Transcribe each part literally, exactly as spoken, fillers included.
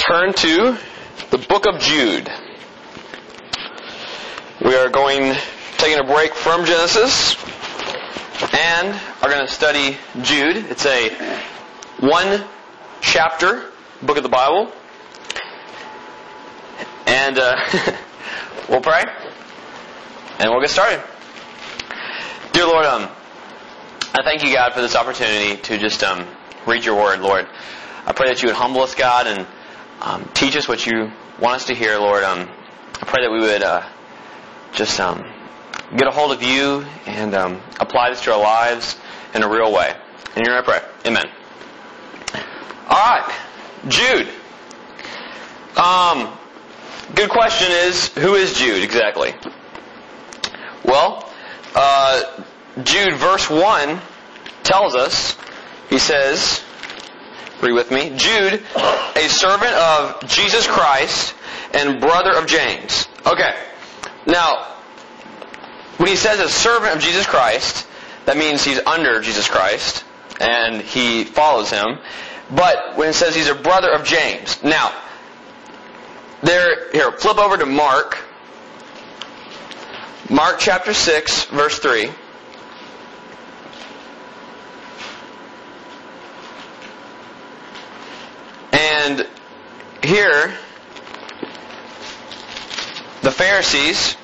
turn to the book of Jude. We are going, taking a break from Genesis, and are going to study Jude. It's a one chapter book of the Bible. And uh, we'll pray, and we'll get started. Dear Lord, um, I thank you, God, for this opportunity to just um, read your word, Lord. I pray that you would humble us, God, and um, teach us what you want us to hear, Lord. Um, I pray that we would uh, just um, get a hold of you and um, apply this to our lives in a real way. In your name I pray. Amen. All right, Jude. Um, good question is, who is Jude exactly? Well, uh, Jude verse one tells us, he says, read with me, Jude, a servant of Jesus Christ and brother of James. Okay, now, when he says a servant of Jesus Christ, that means he's under Jesus Christ, and he follows him. But when it says he's a brother of James, now, there, here, flip over to Mark, Mark chapter six, verse three. And here, the Pharisees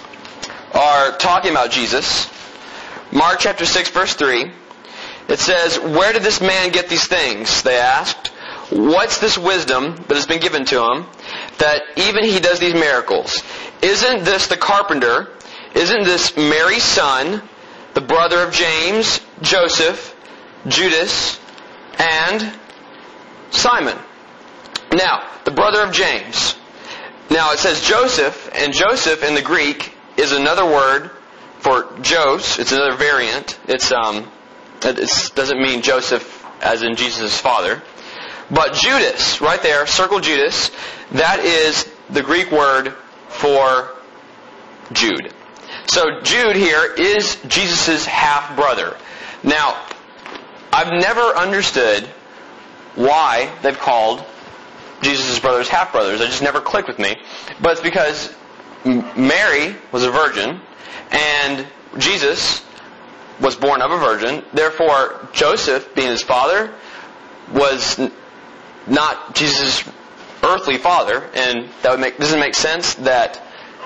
are talking about Jesus. Mark chapter six, verse three. It says, "Where did this man get these things?" they asked. "What's this wisdom that has been given to him, that even he does these miracles? Isn't this the carpenter? Isn't this Mary's son, the brother of James, Joseph, Judas, and Simon?" Now, the brother of James. Now it says Joseph, and Joseph in the Greek is another word for Jos. It's another variant. It's um, it doesn't mean Joseph as in Jesus' father. But Judas, right there, circle Judas, that is the Greek word for Jude. So Jude here is Jesus' half-brother. Now, I've never understood why they've called Jesus' brothers half-brothers. It just never clicked with me. But it's because Mary was a virgin, and Jesus was born of a virgin. Therefore, Joseph, being his father, was not Jesus' earthly father, and that would make doesn't make sense that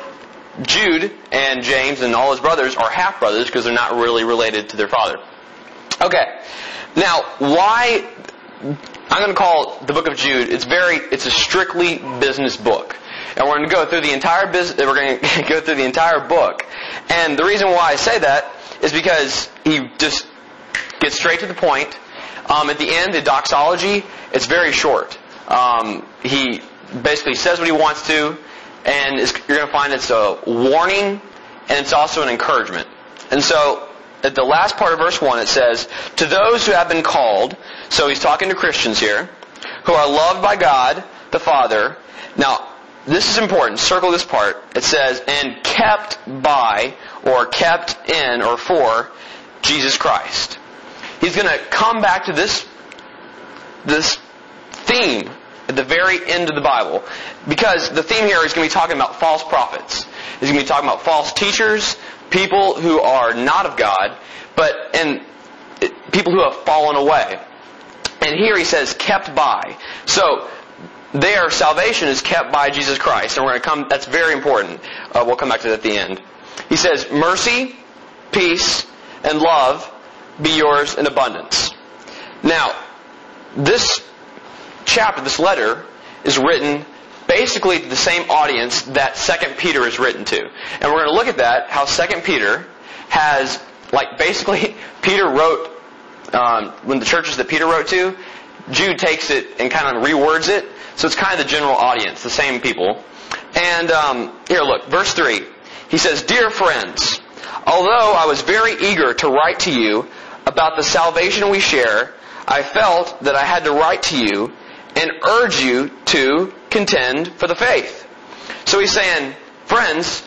Jude and James and all his brothers are half-brothers because they're not really related to their father. Okay, now why? I'm going to call the book of Jude. It's very. It's a strictly business book, and we're going to go through the entire business. We're going to go through the entire book, and the reason why I say that is because he just gets straight to the point. Um, at the end, the doxology, it's very short. Um, he basically says what he wants to, and it's, you're going to find it's a warning, and it's also an encouragement. And so, at the last part of verse one, it says, "To those who have been called," so he's talking to Christians here, "who are loved by God, the Father." Now, this is important. Circle this part. It says, "and kept by," or kept in, or for, Jesus Christ. He's going to come back to this, this theme at the very end of the Bible. Because the theme here is going to be talking about false prophets. He's going to be talking about false teachers, people who are not of God, but and people who have fallen away. And here he says, kept by. So, their salvation is kept by Jesus Christ. And we're going to come, that's very important. Uh, we'll come back to that at the end. He says, "Mercy, peace, and love be yours in abundance." Now, this chapter, this letter, is written basically to the same audience that Second Peter is written to. And we're going to look at that, how Second Peter has, like basically, Peter wrote, um, when the churches that Peter wrote to, Jude takes it and kind of rewords it. So it's kind of the general audience, the same people. And um, here, look, verse three. He says, "Dear friends, although I was very eager to write to you about the salvation we share, I felt that I had to write to you and urge you to contend for the faith." So he's saying, friends,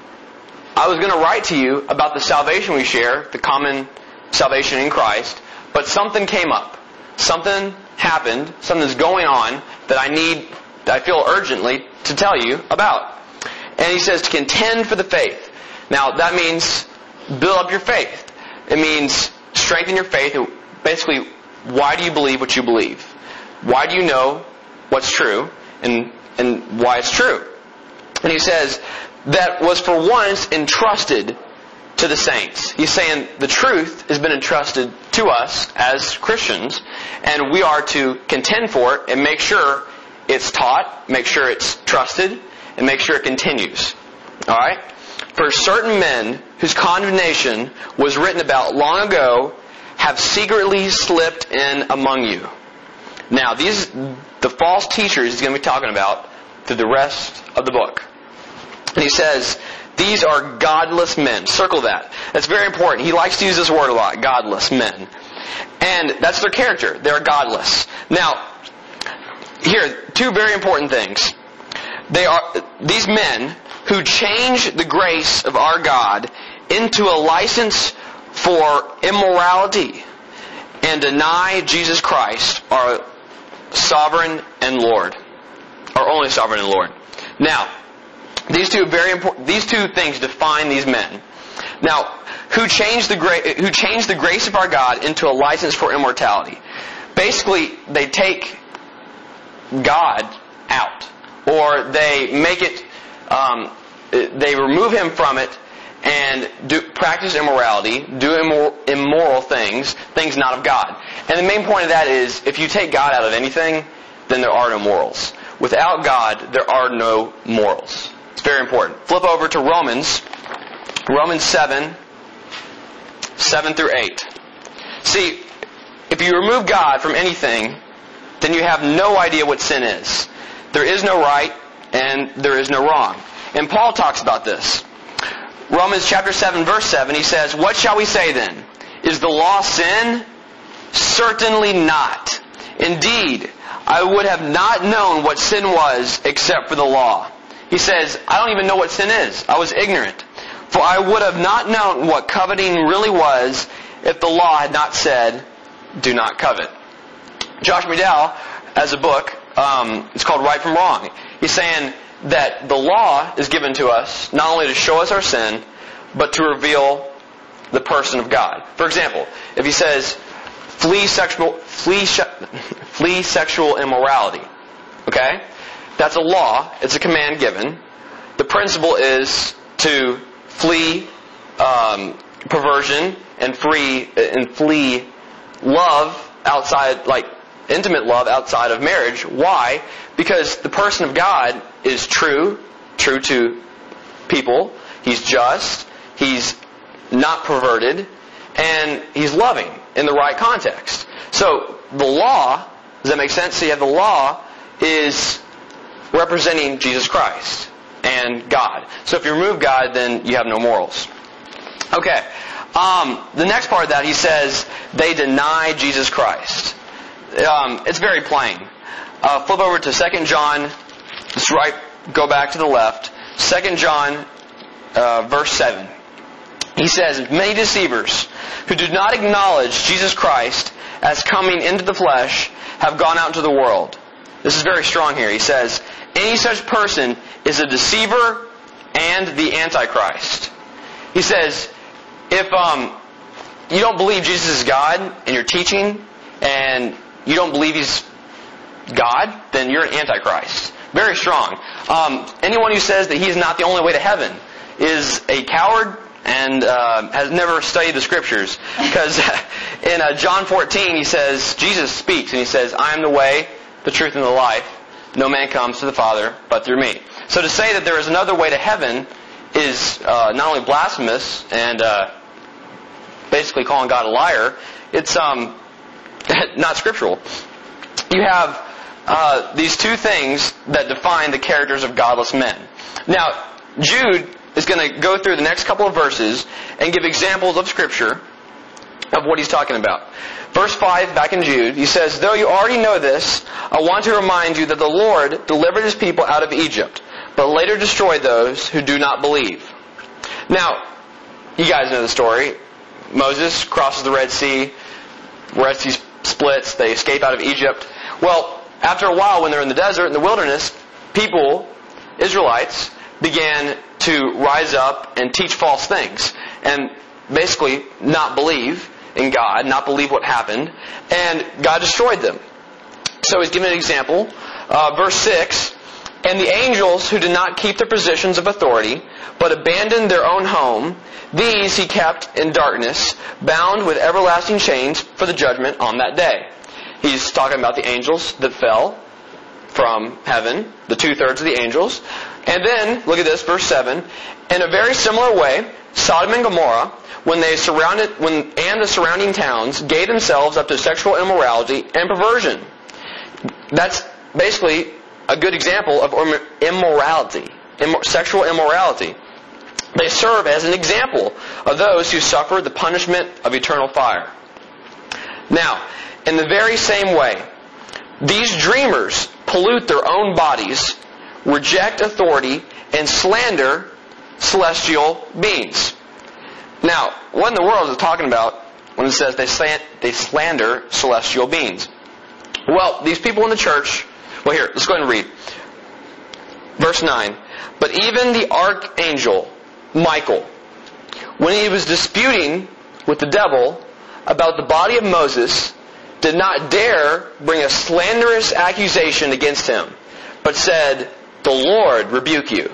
I was going to write to you about the salvation we share, the common salvation in Christ, but something came up. Something happened, something's going on that I need I feel urgently to tell you about. And he says to contend for the faith. Now, that means build up your faith. It means strengthen your faith. Basically, why do you believe what you believe? Why do you know what's true and, and why it's true? And he says that was for once entrusted to the saints. He's saying the truth has been entrusted to us as Christians, and we are to contend for it and make sure it's taught, make sure it's trusted, and make sure it continues. Alright? For certain men whose condemnation was written about long ago have secretly slipped in among you. Now, these the false teachers he's going to be talking about through the rest of the book. And he says, these are godless men. Circle that. That's very important. He likes to use this word a lot, godless men. And that's their character. They're godless. Now, here, two very important things. They are these men who change the grace of our God into a license for immorality and deny Jesus Christ, our sovereign and Lord. Our only sovereign and Lord. Now, these two very important. These two things define these men. Now, who changed the gra- who changed the grace of our God into a license for immortality? Basically, they take God out, or they make it. Um, they remove Him from it and do practice immorality, do immoral, immoral things, things not of God. And the main point of that is, if you take God out of anything, then there are no morals. Without God, there are no morals. It's very important. Flip over to Romans, Romans seven, seven through eight. See, if you remove God from anything, then you have no idea what sin is. There is no right and there is no wrong. And Paul talks about this. Romans chapter seven, verse seven, he says, what shall we say then? Is the law sin? Certainly not. Indeed, I would have not known what sin was except for the law. He says, I don't even know what sin is. I was ignorant. For I would have not known what coveting really was if the law had not said, do not covet. Josh McDowell has a book, um, it's called Right from Wrong. He's saying that the law is given to us not only to show us our sin, but to reveal the person of God. For example, if he says, flee sexual, flee, flee sexual immorality, okay? That's a law. It's a command given. The principle is to flee um, perversion and free and flee love outside, like intimate love outside of marriage. Why? Because the person of God is true, true to people. He's just. He's not perverted, and he's loving in the right context. So the law, does that make sense? So you have the law is representing Jesus Christ and God. So if you remove God, then you have no morals. Okay. Um, the next part of that, he says, they deny Jesus Christ. Um, it's very plain. Uh, flip over to Second John. Just right, go back to the left. Second John, uh, verse seven. He says, many deceivers who do not acknowledge Jesus Christ as coming into the flesh have gone out into the world. This is very strong here. He says, any such person is a deceiver and the Antichrist. He says, if um, you don't believe Jesus is God and you're teaching, and you don't believe He's God, then you're an Antichrist. Very strong. Um, anyone who says that He's not the only way to heaven is a coward and uh, has never studied the Scriptures. Because in uh, John fourteen, he says, Jesus speaks, and He says, I am the way, the truth, and the life. No man comes to the Father but through me. So to say that there is another way to heaven is uh, not only blasphemous and uh, basically calling God a liar, it's um, not scriptural. You have uh, these two things that define the characters of godless men. Now, Jude is going to go through the next couple of verses and give examples of Scripture of what he's talking about. Verse five, back in Jude, he says, though you already know this, I want to remind you that the Lord delivered His people out of Egypt, but later destroyed those who do not believe. Now, you guys know the story. Moses crosses the Red Sea, Red Sea splits, they escape out of Egypt. Well, after a while, when they're in the desert, in the wilderness, people, Israelites, began to rise up and teach false things. And basically not believe in God, not believe what happened. And God destroyed them. So he's giving an example. Uh, verse six, and the angels who did not keep their positions of authority, but abandoned their own home, these he kept in darkness, bound with everlasting chains for the judgment on that day. He's talking about the angels that fell from heaven, the two-thirds of the angels. And then, look at this, verse seven. In a very similar way, Sodom and Gomorrah, when they surrounded, when and the surrounding towns gave themselves up to sexual immorality and perversion. That's basically a good example of immorality, immor- sexual immorality. They serve as an example of those who suffer the punishment of eternal fire. Now, in the very same way, these dreamers pollute their own bodies, reject authority, and slander celestial beings. Now, what in the world is it talking about when it says they slant, they slander celestial beings? Well, these people in the church, well here, let's go ahead and read. Verse nine. But even the archangel Michael, when he was disputing with the devil about the body of Moses, did not dare bring a slanderous accusation against him, but said, "The Lord rebuke you."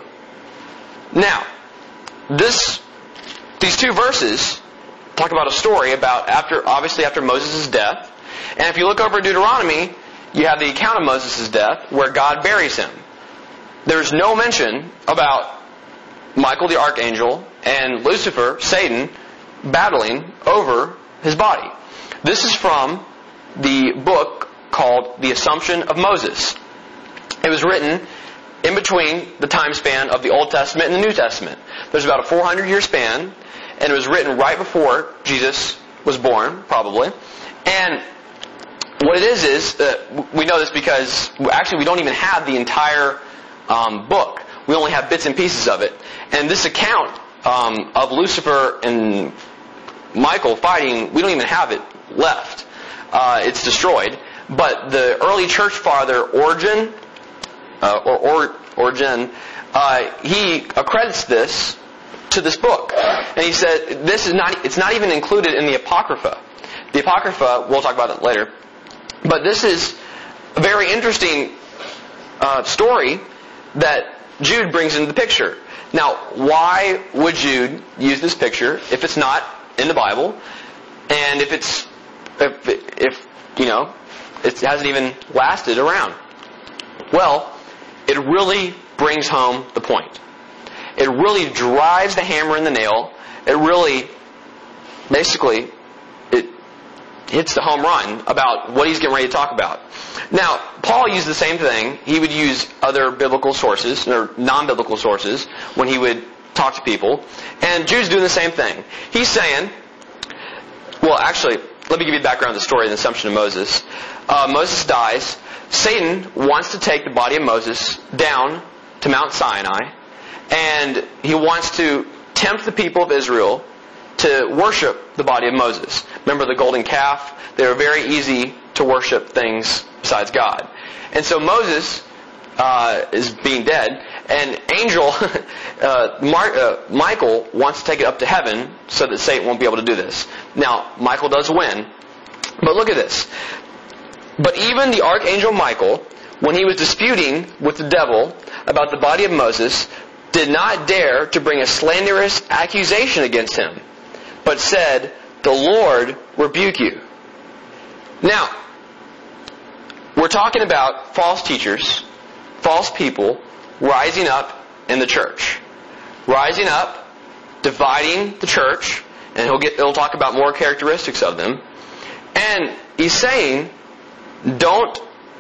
Now, this, these two verses talk about a story about after, obviously after Moses' death. And if you look over Deuteronomy, you have the account of Moses' death where God buries him. There's no mention about Michael the archangel and Lucifer, Satan, battling over his body. This is from the book called The Assumption of Moses. It was written in between the time span of the Old Testament and the New Testament. There's about a four hundred year span, and it was written right before Jesus was born, probably. And what it is is, uh, we know this because actually we don't even have the entire um, book. We only have bits and pieces of it. And this account um, of Lucifer and Michael fighting, we don't even have it left. Uh, it's destroyed. But the early church father, Origen, uh, or, or Origen, uh, he accredits this to this book. And he said, this is not, it's not even included in the Apocrypha. The Apocrypha, we'll talk about it later. But this is a very interesting uh, story that Jude brings into the picture. Now, why would Jude use this picture if it's not in the Bible, and if it's, if, if you know, it hasn't even lasted around? Well, it really brings home the point. It really drives the hammer in the nail. It really, basically, it hits the home run about what he's getting ready to talk about. Now, Paul used the same thing. He would use other biblical sources, or non-biblical sources, when he would talk to people. And Jude's doing the same thing. He's saying, well, actually, let me give you the background of the story of the Assumption of Moses. Uh, Moses dies. Satan wants to take the body of Moses down to Mount Sinai, and he wants to tempt the people of Israel to worship the body of Moses. Remember the golden calf? They were very easy to worship things besides God. And so Moses uh, is being dead, and angel uh, Mar- uh, Michael wants to take it up to heaven so that Satan won't be able to do this. Now, Michael does win, but look at this. But even the archangel Michael, when he was disputing with the devil about the body of Moses, did not dare to bring a slanderous accusation against him, but said, "The Lord rebuke you." Now, we're talking about false teachers, false people rising up in the church. Rising up, dividing the church, and he'll get he'll talk about more characteristics of them. And he's saying, don't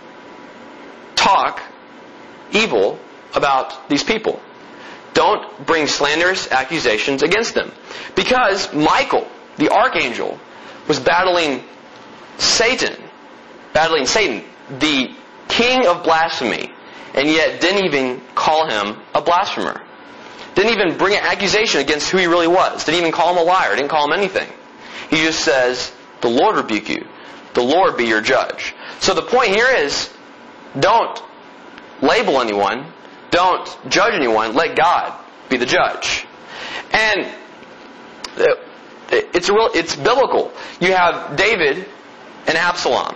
talk evil about these people. Don't bring slanderous accusations against them. Because Michael, the archangel, was battling Satan, battling Satan, the king of blasphemy, and yet didn't even call him a blasphemer. Didn't even bring an accusation against who he really was. Didn't even call him a liar. Didn't call him anything. He just says, "The Lord rebuke you. The Lord be your judge." So the point here is, don't label anyone. Don't judge anyone. Let God be the judge. And it's real. It's biblical. You have David and Absalom.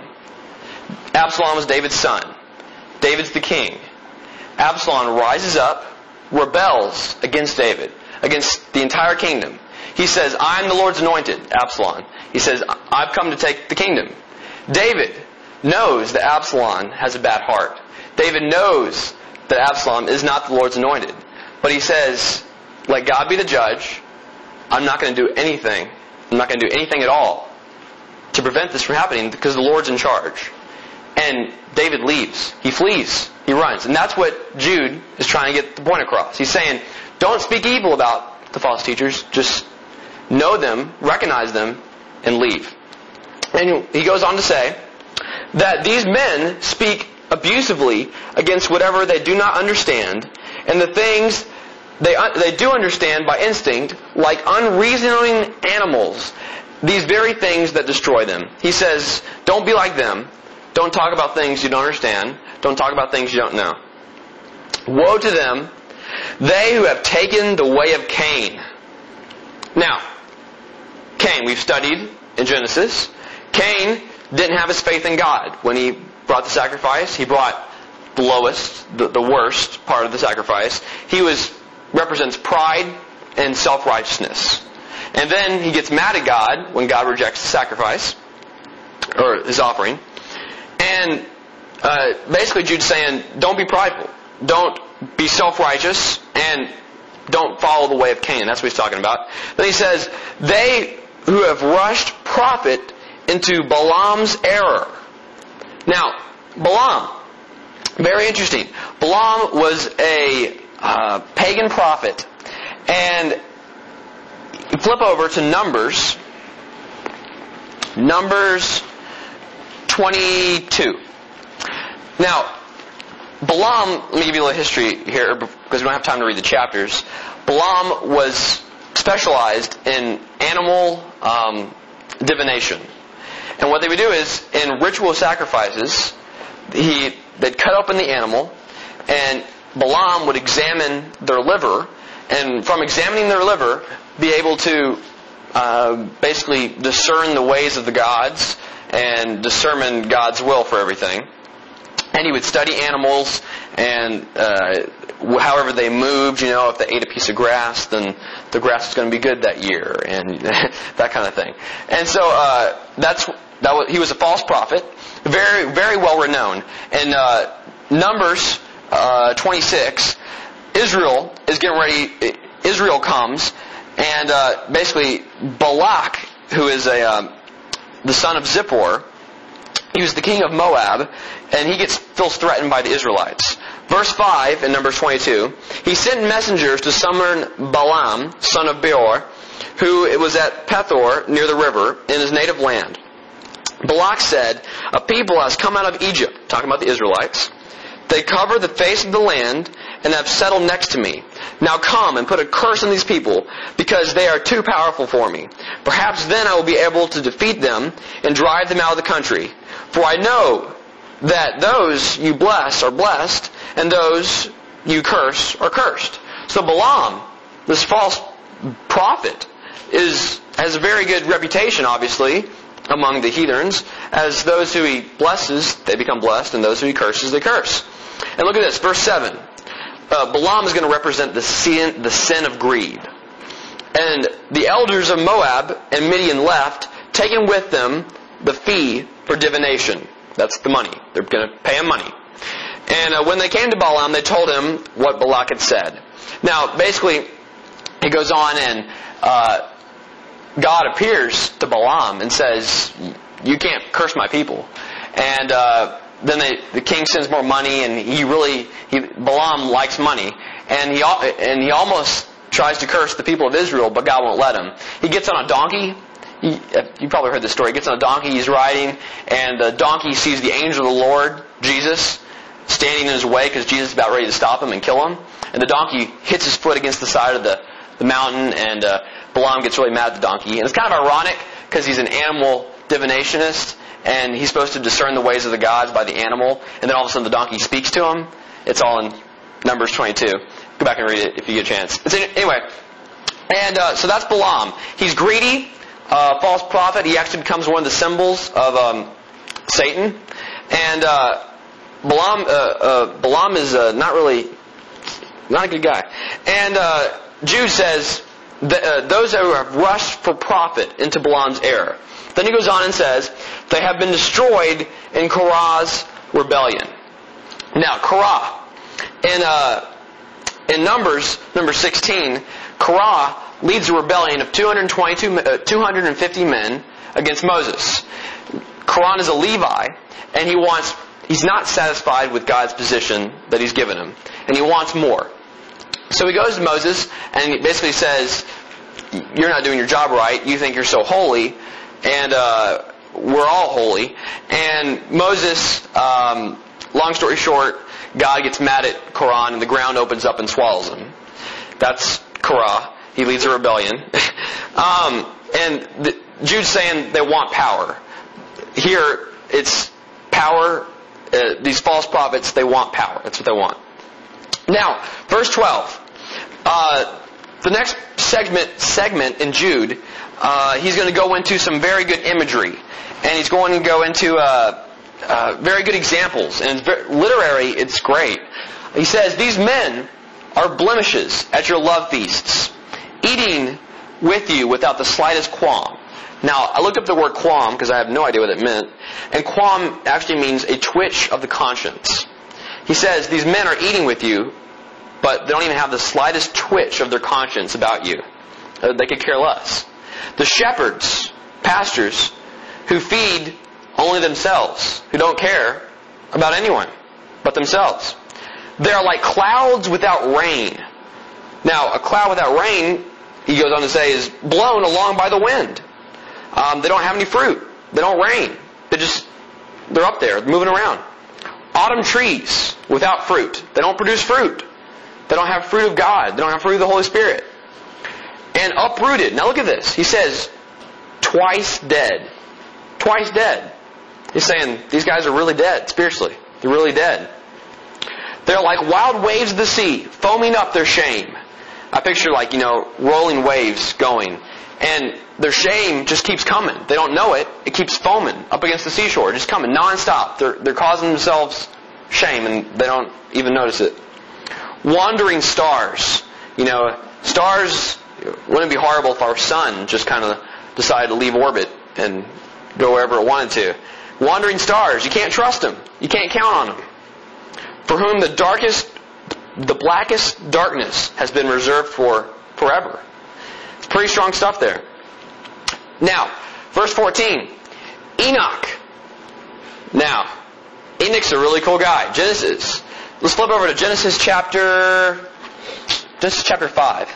Absalom is David's son. David's the king. Absalom rises up, rebels against David, against the entire kingdom. He says, "I'm the Lord's anointed," Absalom. He says, "I've come to take the kingdom." David knows that Absalom has a bad heart. David knows that Absalom is not the Lord's anointed. But he says, let God be the judge. I'm not going to do anything. I'm not going to do anything at all to prevent this from happening because the Lord's in charge. And David leaves. He flees. He runs. And that's what Jude is trying to get the point across. He's saying, don't speak evil about the false teachers. Just know them, recognize them, and leave. And he goes on to say that these men speak abusively against whatever they do not understand, and the things they they do understand by instinct, like unreasoning animals, these very things that destroy them. He says, don't be like them. Don't talk about things you don't understand. Don't talk about things you don't know. Woe to them, they who have taken the way of Cain. Now, Cain, we've studied in Genesis. Cain didn't have his faith in God when he brought the sacrifice. He brought the lowest, the, the worst part of the sacrifice. He was represents pride and self-righteousness. And then he gets mad at God when God rejects the sacrifice, or his offering. And uh, basically Jude's saying, don't be prideful. Don't be self-righteous, and don't follow the way of Cain. That's what he's talking about. Then he says, they who have rushed prophet into Balaam's error. Now, Balaam, very interesting. Balaam was a uh, pagan prophet. And flip over to Numbers. Numbers twenty-two. Now, Balaam, let me give you a little history here because we don't have time to read the chapters. Balaam was specialized in animal um, divination. And what they would do is, in ritual sacrifices, he they'd cut open the animal, and Balaam would examine their liver, and from examining their liver, be able to uh, basically discern the ways of the gods and discern God's will for everything. And he would study animals, and uh, however they moved, you know, if they ate a piece of grass, then the grass was going to be good that year, and that kind of thing. And so uh, that's that was, he was a false prophet, very very well renowned. In uh, Numbers uh, twenty-six, Israel is getting ready. Israel comes, and uh, basically Balak, who is a um, the son of Zippor, he was the king of Moab, and he gets feels threatened by the Israelites. Verse five in Numbers twenty-two, he sent messengers to summon Balaam, son of Beor, who was at Pethor near the river in his native land. Balak said, a people has come out of Egypt, talking about the Israelites. They cover the face of the land and have settled next to me. Now come and put a curse on these people, because they are too powerful for me. Perhaps then I will be able to defeat them and drive them out of the country. For I know that those you bless are blessed, and those you curse are cursed. So Balaam, this false prophet, is has a very good reputation, obviously, among the heathens, as those who he blesses, they become blessed, and those who he curses, they curse. And look at this, verse seven. Uh, Balaam is going to represent the sin, the sin of greed. And the elders of Moab and Midian left, taking with them the fee for divination. That's the money. They're going to pay him money. And uh, when they came to Balaam, they told him what Balak had said. Now, basically, he goes on and uh, God appears to Balaam and says, you can't curse my people. And uh, then they, the king sends more money, and he really, he, Balaam likes money. And he, and he almost tries to curse the people of Israel, but God won't let him. He gets on a donkey. He, you probably heard this story. He gets on a donkey, he's riding, and the donkey sees the angel of the Lord, Jesus, standing in his way because Jesus is about ready to stop him and kill him. And the donkey hits his foot against the side of the, the mountain, and uh, Balaam gets really mad at the donkey. And it's kind of ironic because he's an animal divinationist, and he's supposed to discern the ways of the gods by the animal, and then all of a sudden the donkey speaks to him. It's all in Numbers twenty-two. Go back and read it if you get a chance. It's in, anyway, and uh, so that's Balaam. He's greedy, uh, false prophet. He actually becomes one of the symbols of um, Satan. And uh, Balaam, uh, uh, Balaam is uh, not really, not a good guy. And uh, Jude says, that, uh, those who have rushed for profit into Balaam's error. Then he goes on and says, they have been destroyed in Korah's rebellion. Now, Korah, in, uh, in Numbers, number sixteen, Korah leads a rebellion of two hundred twenty-two, uh, two hundred fifty men against Moses. Korah is a Levi, and he wants, he's not satisfied with God's position that He's given him, and he wants more. So he goes to Moses, and he basically says, you're not doing your job right, you think you're so holy, and uh, we're all holy. And Moses, um, long story short, God gets mad at Korah, and the ground opens up and swallows him. That's Korah. He leads a rebellion. um, and the, Jude's saying they want power. Here, it's power. Uh, these false prophets, they want power. That's what they want. Now, verse twelve. Uh, the next segment segment in Jude, uh, he's going to go into some very good imagery. And he's going to go into uh, uh, very good examples. And it's very, literary, it's great. He says, these men are blemishes at your love feasts, eating with you without the slightest qualm. Now, I looked up the word qualm because I have no idea what it meant. And qualm actually means a twitch of the conscience. He says, these men are eating with you, but they don't even have the slightest twitch of their conscience about you. They could care less. The shepherds, pastors, who feed only themselves, who don't care about anyone but themselves. They are like clouds without rain. Now, a cloud without rain, he goes on to say, is blown along by the wind. Um, they don't have any fruit. They don't rain. They just, they're up there, moving around. Autumn trees without fruit. They don't produce fruit. They don't have fruit of God. They don't have fruit of the Holy Spirit. And uprooted. Now look at this. He says, twice dead. Twice dead. He's saying, these guys are really dead, spiritually. They're really dead. They're like wild waves of the sea, foaming up their shame. I picture like, you know, rolling waves going. And their shame just keeps coming. They don't know it. It keeps foaming up against the seashore. Just coming nonstop. They're, they're causing themselves shame and they don't even notice it. Wandering stars. You know, stars, wouldn't it be horrible if our sun just kind of decided to leave orbit and go wherever it wanted to. Wandering stars. You can't trust them. You can't count on them. For whom the darkest, the blackest darkness has been reserved for forever. It's pretty strong stuff there. Now, verse fourteen. Enoch. Now, Enoch's a really cool guy. Genesis. Let's flip over to Genesis chapter, Genesis chapter five.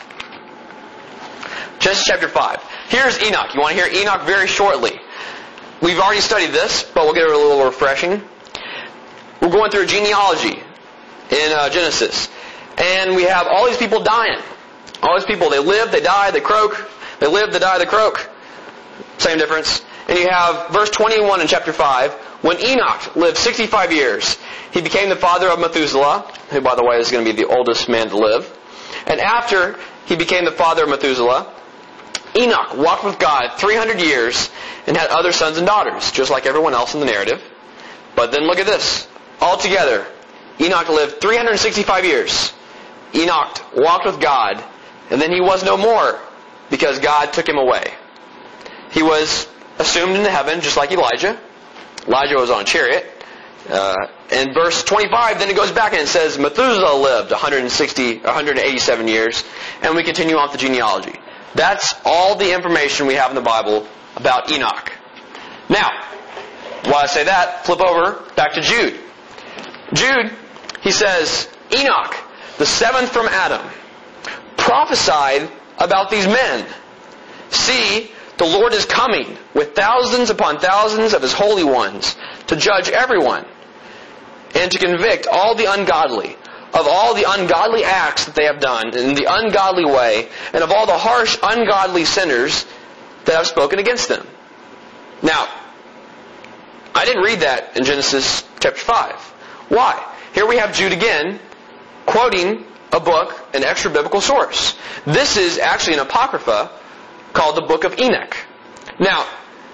Genesis chapter five. Here's Enoch. You want to hear Enoch very shortly. We've already studied this, but we'll get it a little refreshing. We're going through a genealogy in uh, Genesis. And we have all these people dying. All these people, they live, they die, they croak. They live, they die, they croak. Same difference. And you have verse twenty-one in chapter five. When Enoch lived sixty-five years, he became the father of Methuselah, who, by the way, is going to be the oldest man to live. And after he became the father of Methuselah, Enoch walked with God three hundred years and had other sons and daughters, just like everyone else in the narrative. But then look at this. Altogether, Enoch lived three hundred sixty-five years. Enoch walked with God, and then he was no more, because God took him away. He was assumed into heaven, just like Elijah. Elijah was on a chariot. Uh, in verse twenty-five, then it goes back and it says, Methuselah lived one hundred sixty, one hundred eighty-seven years, and we continue on with the genealogy. That's all the information we have in the Bible about Enoch. Now, while I say that, flip over back to Jude. Jude, he says, Enoch, the seventh from Adam, prophesied about these men. See, the Lord is coming with thousands upon thousands of His holy ones to judge everyone and to convict all the ungodly of all the ungodly acts that they have done in the ungodly way, and of all the harsh, ungodly sinners that have spoken against them. Now, I didn't read that in Genesis chapter five. Why? Here we have Jude again quoting a book, an extra biblical source. This is actually an apocrypha called the Book of Enoch. Now,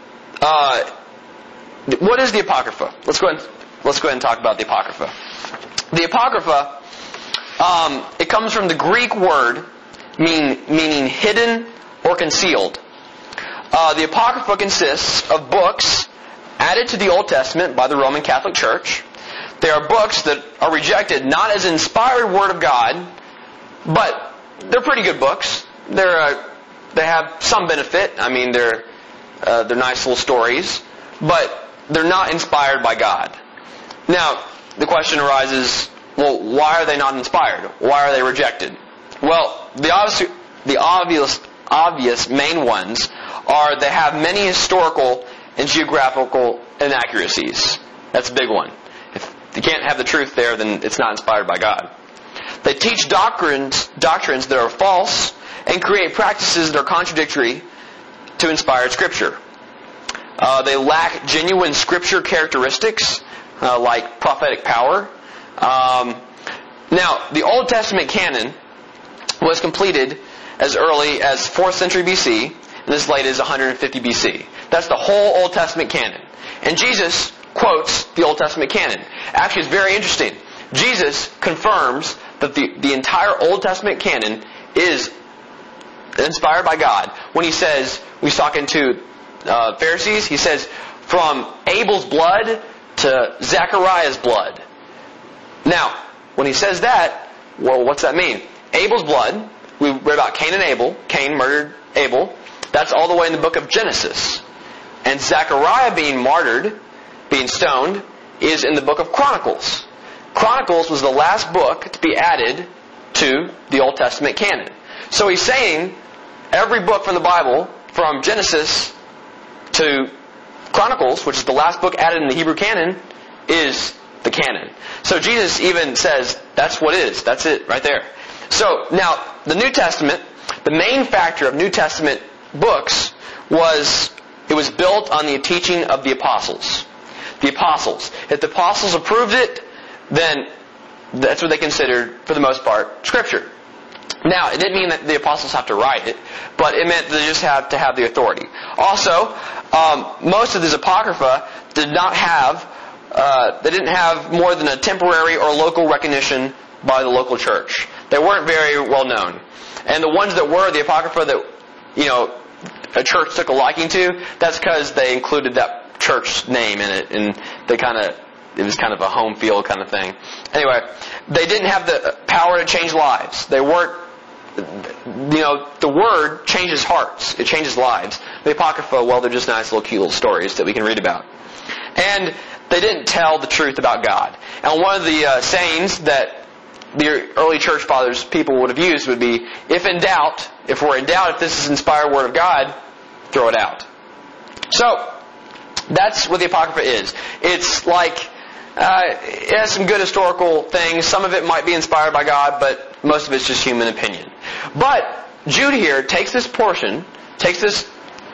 uh, what is the apocrypha? Let's go ahead. Let's go ahead and talk about the apocrypha. The apocrypha, um, it comes from the Greek word mean, meaning hidden or concealed. Uh, the apocrypha consists of books added to the Old Testament by the Roman Catholic Church. They are books that are rejected not as inspired Word of God, but they're pretty good books. They're uh, they have some benefit. I mean, they're uh, they're nice little stories, but they're not inspired by God. Now, the question arises: well, why are they not inspired? Why are they rejected? Well, the obvious the obvious obvious main ones are they have many historical and geographical inaccuracies. That's a big one. If you can't have the truth there, then it's not inspired by God. They teach doctrines, doctrines that are false and create practices that are contradictory to inspired Scripture. Uh, they lack genuine Scripture characteristics, uh, like prophetic power. Um, now, the Old Testament canon was completed as early as fourth century B C, and as late as one hundred fifty B C. That's the whole Old Testament canon. And Jesus quotes the Old Testament canon. Actually, it's very interesting. Jesus confirms that the, the entire Old Testament canon is inspired by God. When he says, we was talking to uh, Pharisees, he says, from Abel's blood to Zechariah's blood. Now, when he says that, well, what's that mean? Abel's blood, we read about Cain and Abel. Cain murdered Abel. That's all the way in the book of Genesis. And Zechariah being martyred, being stoned, is in the book of Chronicles. Chronicles was the last book to be added to the Old Testament canon. So he's saying every book from the Bible, from Genesis to Chronicles, which is the last book added in the Hebrew canon, is the canon. So Jesus even says, that's what it is. That's it right there. So now, the New Testament, the main factor of New Testament books was, it was built on the teaching of the apostles. The apostles. If the apostles approved it, then that's what they considered, for the most part, Scripture. Now, it didn't mean that the apostles have to write it, but it meant they just have to have the authority. Also, um, most of these apocrypha did not have, uh, they didn't have more than a temporary or local recognition by the local church. They weren't very well known. And the ones that were, the apocrypha that, you know, a church took a liking to, that's because they included that church name in it, and they kind of, it was kind of a home field kind of thing. Anyway, they didn't have the power to change lives. They weren't, you know, the Word changes hearts. It changes lives. The apocrypha, well, they're just nice little cute little stories that we can read about. And they didn't tell the truth about God. And one of the uh, sayings that the early church fathers, people would have used would be, if in doubt, if we're in doubt if this is inspired Word of God, throw it out. So, that's what the Apocrypha is. It's like, uh, it has some good historical things. Some of it might be inspired by God, but most of it's just human opinion. But Jude here takes this portion, takes this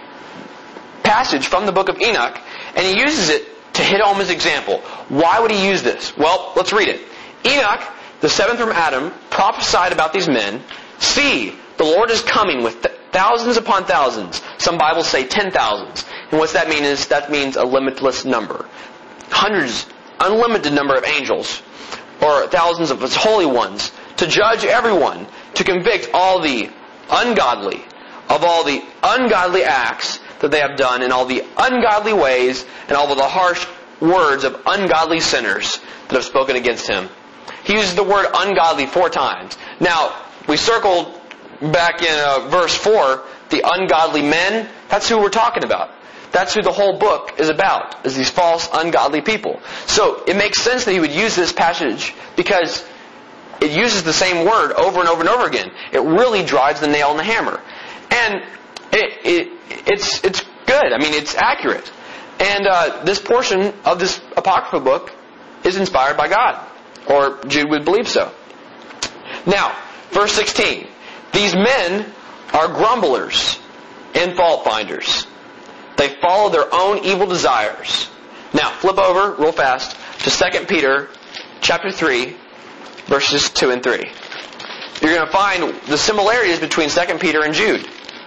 passage from the book of Enoch, and he uses it to hit home his example. Why would he use this? Well, let's read it. Enoch, the seventh from Adam, prophesied about these men. See, the Lord is coming with thousands upon thousands. Some Bibles say ten thousands. And what that means is, that means a limitless number. Hundreds, unlimited number of angels, or thousands of His holy ones, to judge everyone, to convict all the ungodly of all the ungodly acts that they have done, and all the ungodly ways, and all of the harsh words of ungodly sinners that have spoken against Him. He uses the word ungodly four times. Now, we circled back in uh, verse four, the ungodly men. That's who we're talking about. That's who the whole book is about, is these false, ungodly people. So, it makes sense that he would use this passage because it uses the same word over and over and over again. It really drives the nail on the hammer. And it, it, it's, it's good. I mean, it's accurate. And uh, this portion of this Apocrypha book is inspired by God. Or Jude would believe so. Now, verse sixteen. These men are grumblers and fault finders. They follow their own evil desires. Now, flip over real fast to Second Peter chapter three, verses two and three. You're going to find the similarities between Second Peter and Jude.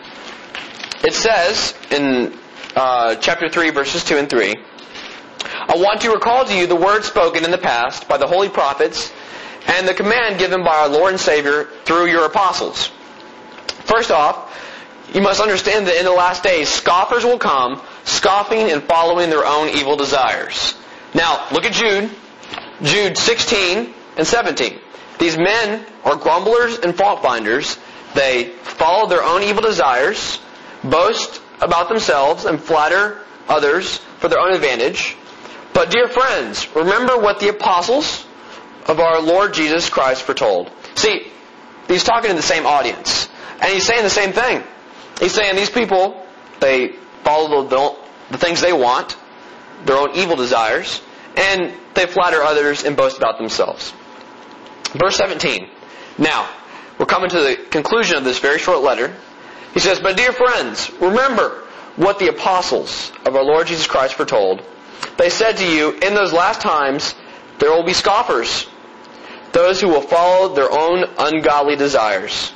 It says in uh, chapter three, verses two and three, I want to recall to you the words spoken in the past by the holy prophets and the command given by our Lord and Savior through your apostles. First off, you must understand that in the last days, scoffers will come, scoffing and following their own evil desires. Now, look at Jude. Jude sixteen and seventeen. These men are grumblers and fault-finders. They follow their own evil desires, boast about themselves, and flatter others for their own advantage. But dear friends, remember what the apostles of our Lord Jesus Christ foretold. See, he's talking to the same audience. And he's saying the same thing. He's saying these people, they follow the, the things they want, their own evil desires, and they flatter others and boast about themselves. Verse seventeen. Now, we're coming to the conclusion of this very short letter. He says, but dear friends, remember what the apostles of our Lord Jesus Christ foretold. They said to you, in those last times, there will be scoffers, those who will follow their own ungodly desires.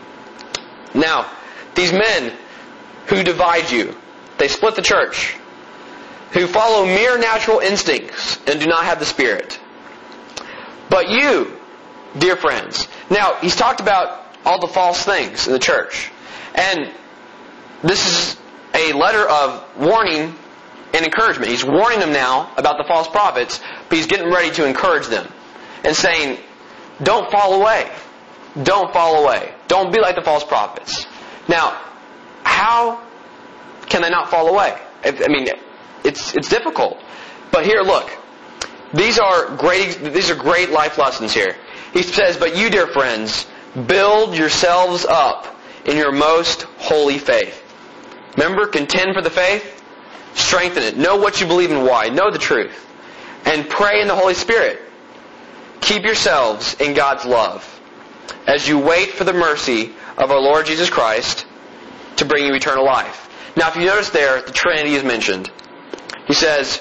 Now, these men who divide you, they split the church, who follow mere natural instincts and do not have the Spirit. But you, dear friends, now he's talked about all the false things in the church. And this is a letter of warning and encouragement. He's warning them now about the false prophets, but he's getting ready to encourage them and saying, don't fall away. Don't fall away. Don't be like the false prophets. Now, how can they not fall away? I mean, it's it's difficult. But here, look. These are great these are great life lessons here. He says, but you, dear friends, build yourselves up in your most holy faith. Remember, contend for the faith. Strengthen it. Know what you believe and why. Know the truth. And pray in the Holy Spirit. Keep yourselves in God's love as you wait for the mercy of our Lord Jesus Christ to bring you eternal life. Now, if you notice there, the Trinity is mentioned. He says,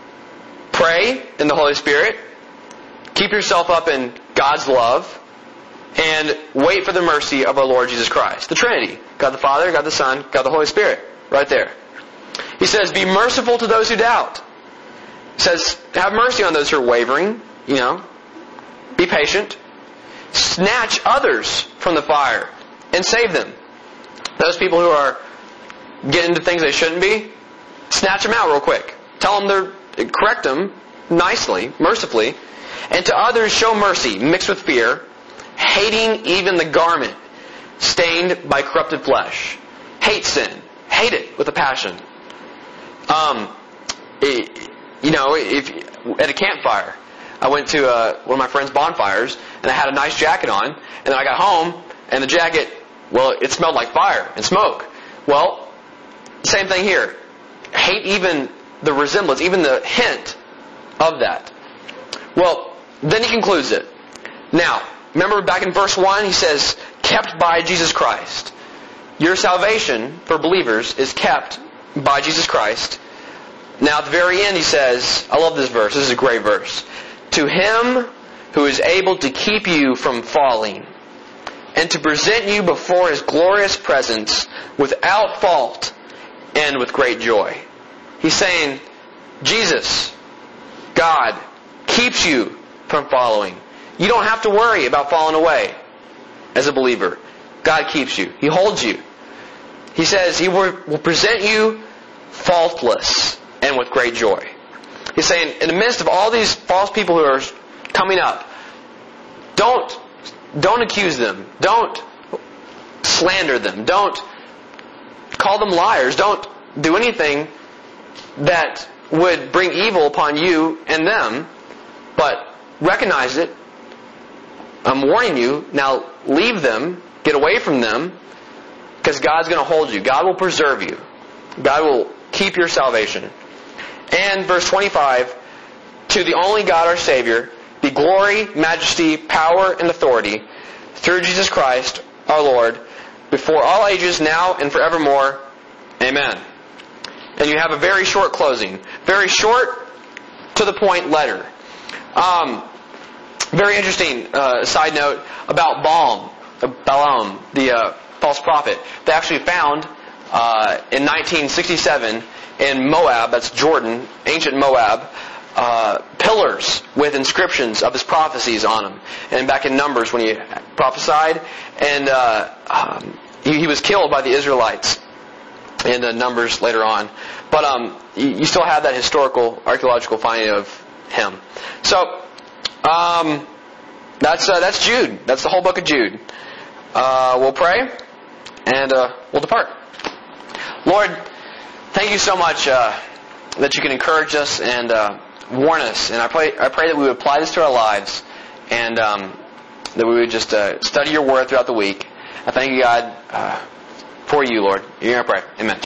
pray in the Holy Spirit, keep yourself up in God's love, and wait for the mercy of our Lord Jesus Christ. The Trinity. God the Father, God the Son, God the Holy Spirit. Right there. He says, be merciful to those who doubt. He says, have mercy on those who are wavering. You know, be patient. Snatch others from the fire and save them. Those people who are getting into things they shouldn't be, snatch them out real quick. Tell them they're, correct them nicely, mercifully. And to others show mercy, mixed with fear, hating even the garment stained by corrupted flesh. Hate sin. Hate it with a passion. Um, it, you know, if at a campfire, I went to uh, one of my friend's bonfires, and I had a nice jacket on, and then I got home, and the jacket, well, it smelled like fire and smoke. Well, same thing here. Hate even the resemblance, even the hint of that. Well, then he concludes it. Now, remember back in verse one, he says, kept by Jesus Christ. Your salvation for believers is kept by Jesus Christ. Now, at the very end, he says, I love this verse. This is a great verse. To Him who is able to keep you from falling and to present you before His glorious presence without fault and with great joy. He's saying, Jesus, God, keeps you from following. You don't have to worry about falling away as a believer. God keeps you. He holds you. He says He will present you faultless and with great joy. He's saying, in the midst of all these false people who are coming up, don't, don't accuse them. Don't slander them. Don't call them liars. Don't do anything that would bring evil upon you and them. But recognize it. I'm warning you. Now leave them. Get away from them. Because God's going to hold you. God will preserve you. God will keep your salvation. And verse twenty-five, to the only God our Savior, be glory, majesty, power, and authority through Jesus Christ our Lord, before all ages, now and forevermore. Amen. And you have a very short closing. Very short, to the point letter. Um, very interesting uh, side note about Balaam, uh, Balaam, the uh, false prophet. They actually found uh, in nineteen sixty-seven in Moab, that's Jordan, ancient Moab, uh, pillars with inscriptions of his prophecies on them. And back in Numbers when he prophesied, and uh, um, he, he was killed by the Israelites in the Numbers later on. But um, you, you still have that historical, archaeological finding of him. So, um, that's uh, that's Jude. That's the whole book of Jude. Uh, we'll pray, and uh, we'll depart. Lord, thank you so much uh, that you can encourage us and uh, warn us. And I pray, I pray that we would apply this to our lives, and um, that we would just uh, study your word throughout the week. I thank you, God, uh, for you, Lord. You're going to pray. Amen.